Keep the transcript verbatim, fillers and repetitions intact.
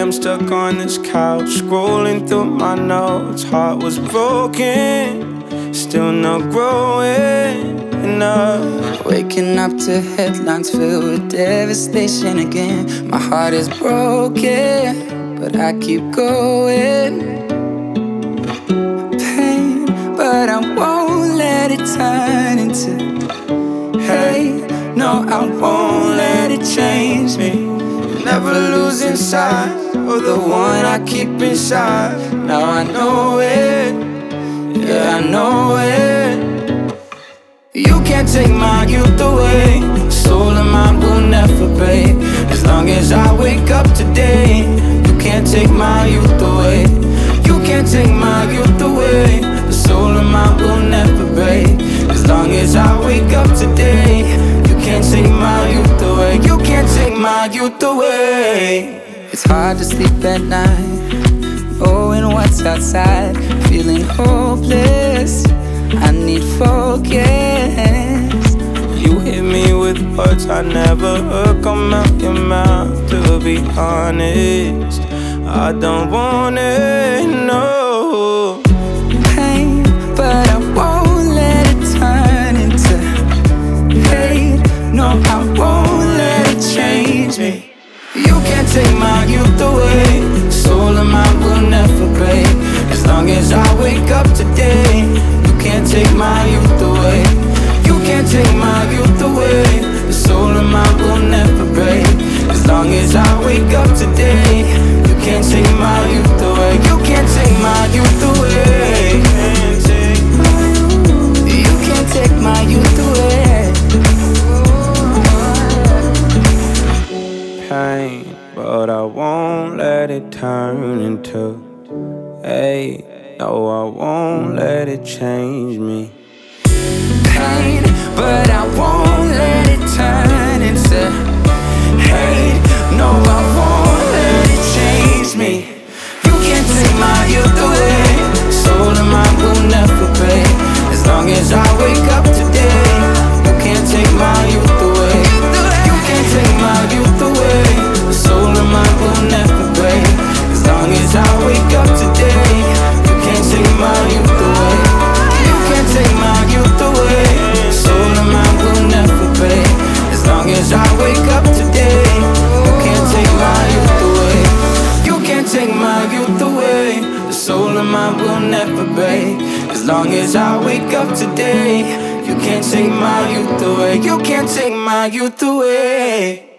I'm stuck on this couch, scrolling through my notes. Heart was broken, still not growing enough. Waking up to headlines filled with devastation again. My heart is broken, but I keep going. Pain, but I won't let it turn into hate. No, I won't let it change me. Never losing sight of the one I keep inside. Now I know it, yeah, I know it. You can't take my youth away. Soul of mine will never break. As long as I wake up today, you can't take my youth away. You can't take my youth away. The soul of mine will never break. As long as I wake up today, you can't take my youth away. You can't take my youth away. It's hard to sleep at night, knowing what's outside, feeling hopeless. I need focus. You hit me with words I never heard come out your mouth. To be honest, I don't want it, no. Pain, but I won't let it turn into hate. No, I won't let it change me. You can't take my youth away. Soul of mine will never break. As long as I wake up today, you can't take my youth away. You can't take my youth away. The soul of mine will never break. As long as I wake up today, you can't take my youth away. You can't take my youth away. You can't take my youth away. Pain, but I won't let it turn into hate. No, I won't let it change me. Pain, but I won't let it turn into hate. No, I won't let it change me. You can't take my youth away. Soul of mine will never break. As long as I wake up today, you can't take my youth away. You can't take my youth away. The soul of mine will never break. As long as I wake up today, you can't take my youth away. You can't take my youth away. Soul of mine will never break. As long as I wake up today, you can't take my youth away. You can't take my youth away. The soul of mine will never break. As long as I wake up today, you can't take my youth away. You can't take my youth away.